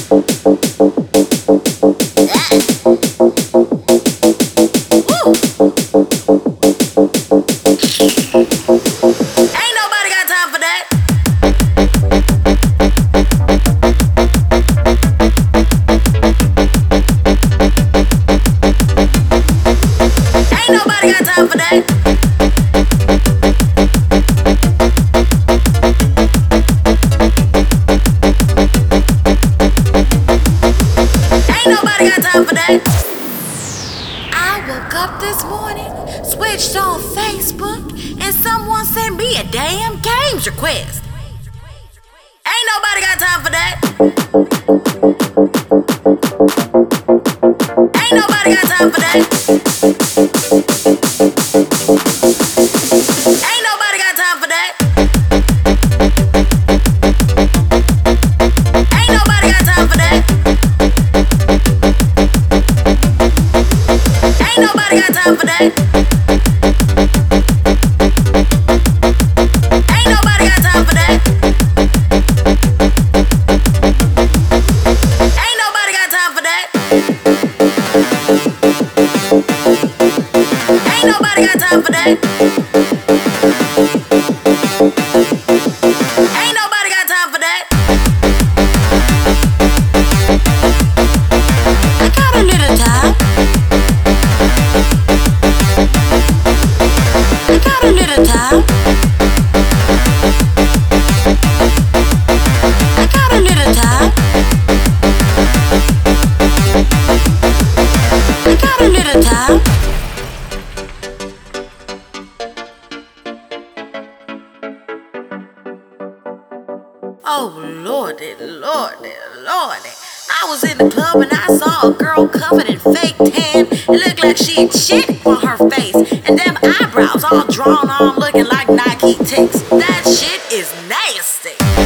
Ain't nobody got time for that. Ain't nobody got time for that. Ain't nobody got time for that. I woke up this morning, switched on Facebook, and someone sent me a damn games request. Ain't nobody got time for that. Ain't nobody got time for that. Ain't nobody got time for that. Ain't nobody got time for that. Ain't nobody got time for that. Ain't nobody got time for that. Ain't nobody got time for that. Ain't nobody got time for that. Ain't nobody got time for that. I got a little time. I got a little time. I got a little time. I got a little time. Oh lordy, lordy, lordy. I was in the club and I saw a girl covered in fake tan. It looked like she had shit on her face, and them eyebrows all drawn on looking like Nike ticks. That shit is nasty.